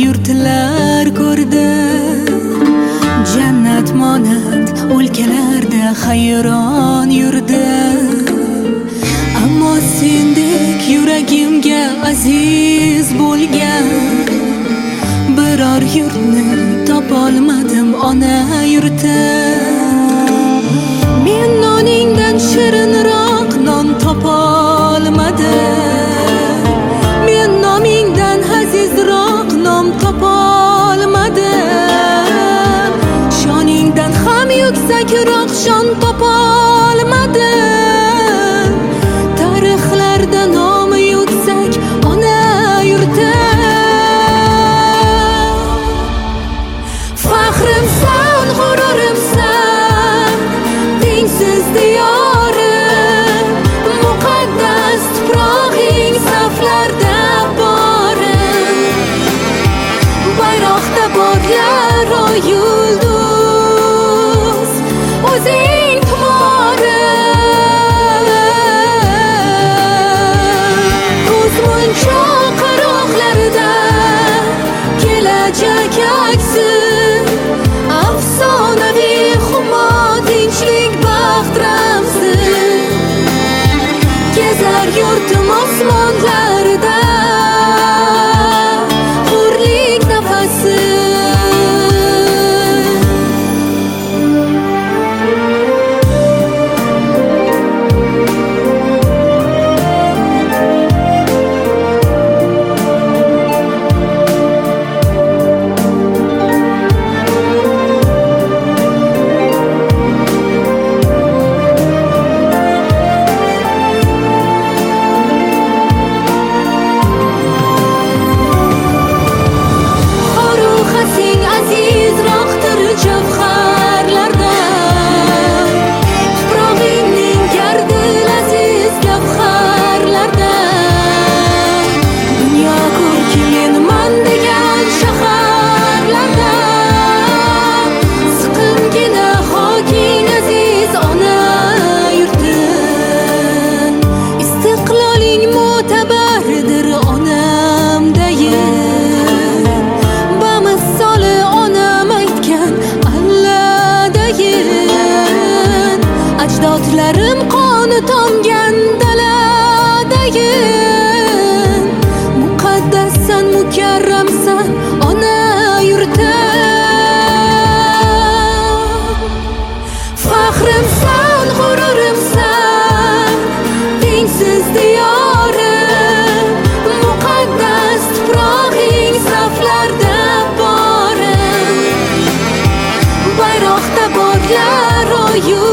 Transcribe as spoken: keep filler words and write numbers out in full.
yurtlar ko'rdim, jannat monand o'lkalarda hayron yurdim. Ammo sendek yuragimga aziz bo'lgan biror yurtni topolmadim ona yurtim. Men noningdan shirinroq non topolmadim, men nomingdan azizroq nom topolmadim, shoningdan ham yuksakroq shon topolmadim. Tarixlarda nomi yuksak ona yurtim. Faxrimsan, g'ururimsan, tengsiz diyorim, muqaddas tuprog'ing saflarda borim. Bayroqda borlar o yulduz, o'zing tumorim. Ko'zmunchoq qirg'oqlarida kelajak aksi, afsonaviy humo tinchlik baxt ramzi. Kezar yurtim osmonlarida hurlik nafasi. Ajdodlarim qoni tomgan daladayin, muqaddassan, mukarramsan ona yurtim. Faxrimsan, g'ururimsan, tengsiz diyorim, muqaddas tuprog'ing saflarda borim. Bayroqda borlar o